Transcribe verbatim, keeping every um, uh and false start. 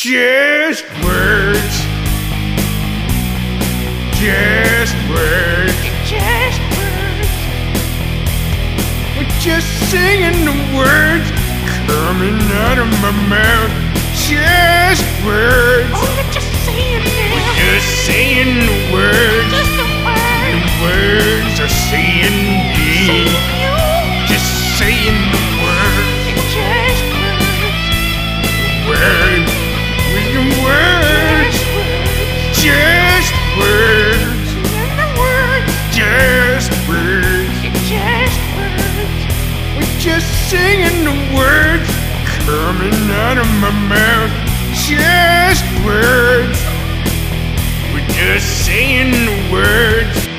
Just words. Just words. Just words. We're just singing the words coming out of my mouth. Just words. Oh, you're just saying them. Just saying the words. Just the The words. words are saying me. Saying you. Just saying the words. Just words. Words. With the words. Just words. Just words. And the words. Just words. Just words. We're just singing the words coming out of my mouth. Just words. We're just saying the words.